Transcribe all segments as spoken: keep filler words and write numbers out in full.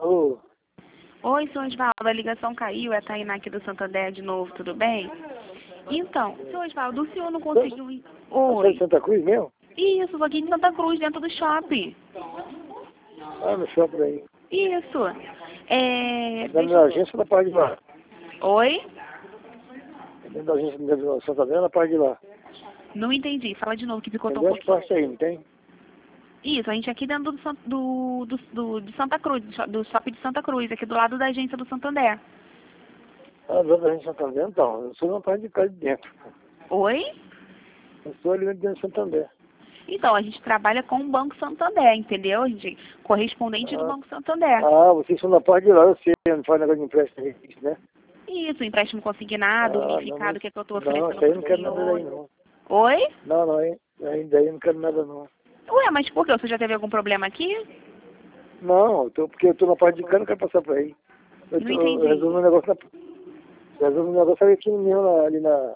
Alô? Oi, senhor Osvaldo, a ligação caiu, é a Tainá aqui do Santander de novo, tudo bem? Então, senhor Osvaldo, o senhor não conseguiu ir... Você é de Oi. Santa Cruz mesmo? Isso, vou aqui em Santa Cruz, dentro do shopping. Ah, no shopping aí. Isso. É... Dentro Deixa da eu... agência da parte de lá. Oi? Dentro da agência da Santander na parte de lá. Não entendi, fala de novo que picotou Tem um duas pouquinho. partes aí, não tem? Isso, a gente é aqui dentro do, San- do, do, do, de Santa Cruz, do sho- do shopping de Santa Cruz, aqui do lado da agência do Santander. Ah, dentro da agência Santander, então. Eu sou na parte de cá de dentro. Oi? Eu sou ali dentro do Santander. Então, a gente trabalha com o Banco Santander, entendeu? A gente é correspondente do Ah, Banco Santander. ah, vocês são na parte de lá, eu sei, não faz negócio de empréstimo, né? Isso, empréstimo consignado, Ah, não, unificado, mas... que é que eu estou Não, oferecendo isso aí eu para não o quero nada daí, senhor. não. Oi? Não, não, aí, aí daí eu não quero nada, não. Ué, mas por quê? Você já teve algum problema aqui? Não, eu tô, porque eu tô na parte de cá, não quero passar por aí. Eu, Não tô, eu entendi. resolvo um negócio na... Eu resolvo um negócio aqui mesmo, na- ali na...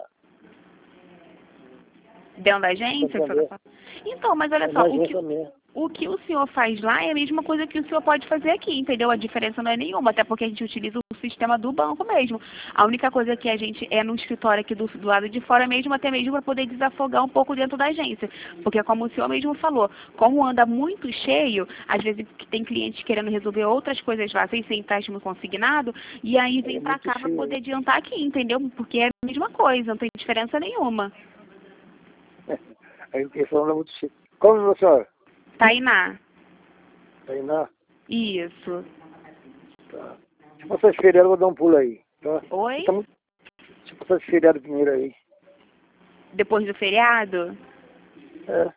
Dentro da agência? Santander. Então, mas olha Na só, o que, agência mesmo. o que o senhor faz lá é a mesma coisa que o senhor pode fazer aqui, entendeu? A diferença não é nenhuma, até porque a gente utiliza o sistema do banco mesmo. A única coisa que a gente é no escritório aqui do, do lado de fora mesmo, até mesmo para poder desafogar um pouco dentro da agência. Porque como o senhor mesmo falou, como anda muito cheio, às vezes tem clientes querendo resolver outras coisas lá sem ser empréstimo consignado, e aí vem É para muito cá para cheio. poder adiantar aqui, entendeu? Porque é a mesma coisa, não tem diferença nenhuma. Aí o que falando é muito chique. Como, senhora? Tainá. Tainá? Isso. Tá. Se passar esse feriado, eu vou dar um pulo aí. Tá? Oi? Tá muito... Se passar esse feriado primeiro aí. Depois do feriado? É.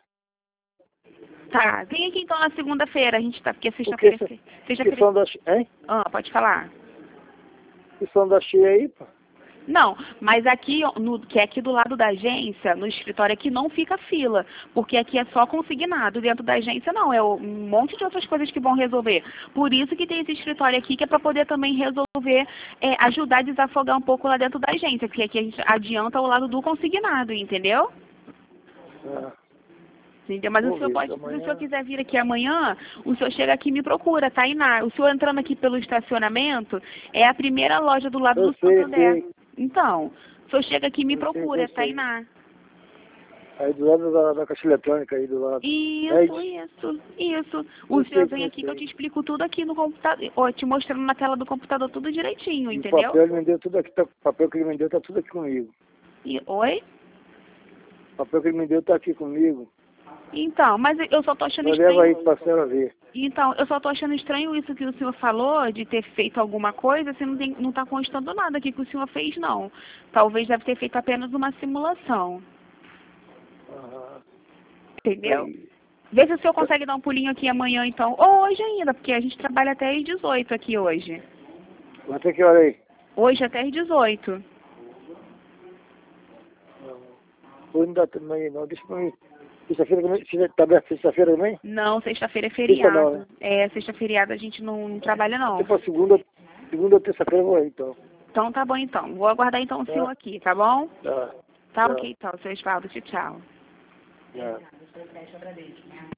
Tá. Vem aqui então na segunda-feira, a gente tá, porque O que, sexta-feira... que Sexta-feira... são da... Hein? Ah, pode falar. Que são da cheia aí, pô? Não, mas aqui, ó, no, que é aqui do lado da agência, no escritório aqui não fica fila, porque aqui é só consignado, dentro da agência não, é um monte de outras coisas que vão resolver. Por isso que tem esse escritório aqui, que é para poder também resolver, é, ajudar a desafogar um pouco lá dentro da agência, porque aqui a gente adianta o lado do consignado, entendeu? Ah, Entendeu? Mas o vou senhor ver, pode, se amanhã... o senhor quiser vir aqui amanhã, o senhor chega aqui e me procura, Tainá. O senhor entrando aqui pelo estacionamento, é a primeira loja do lado Eu do sei, Santander. sei. Então, o senhor chega aqui e me Eu sei, procura, eu é sei. Tainá. Aí do lado da, da caixa eletrônica aí do lado. Isso, É, isso, isso. O eu senhor sei, vem eu aqui que eu te sei. explico tudo aqui no computador, ó, te mostrando na tela do computador tudo direitinho, E o entendeu? papel ele me deu tudo aqui, tá, o papel que ele me deu tá tudo aqui comigo. E, oi? O papel que ele me deu tá aqui comigo. Então, mas eu só tô achando Eu levo aí estranho. pra senhora ver. Então, eu só tô achando estranho isso que o senhor falou, de ter feito alguma coisa, você não, tem, não tá constando nada aqui que o senhor fez, não. Talvez deve ter feito apenas uma simulação. Ah, Entendeu? aí. Vê se o senhor consegue dar um pulinho aqui amanhã, então. Ou hoje ainda, porque a gente trabalha até às dezoito aqui hoje. Vai ter que hora aí? Hoje até às dezoito. Hoje não dá tempo aí, não. Deixa pra mim. Sexta-feira também? Sexta- Tá aberto sexta-feira também? Não, sexta-feira é Sexta feriado. não, né? É, sexta-feriado a gente não, não trabalha, não. Até pra segunda, segunda ou terça-feira eu vou aí, então. Então tá bom, então. Vou aguardar, então, o senhor Tá? aqui, tá bom? Tá. Tá Tchau. ok, então, seu Osvaldo. Tchau, tchau. Tchau.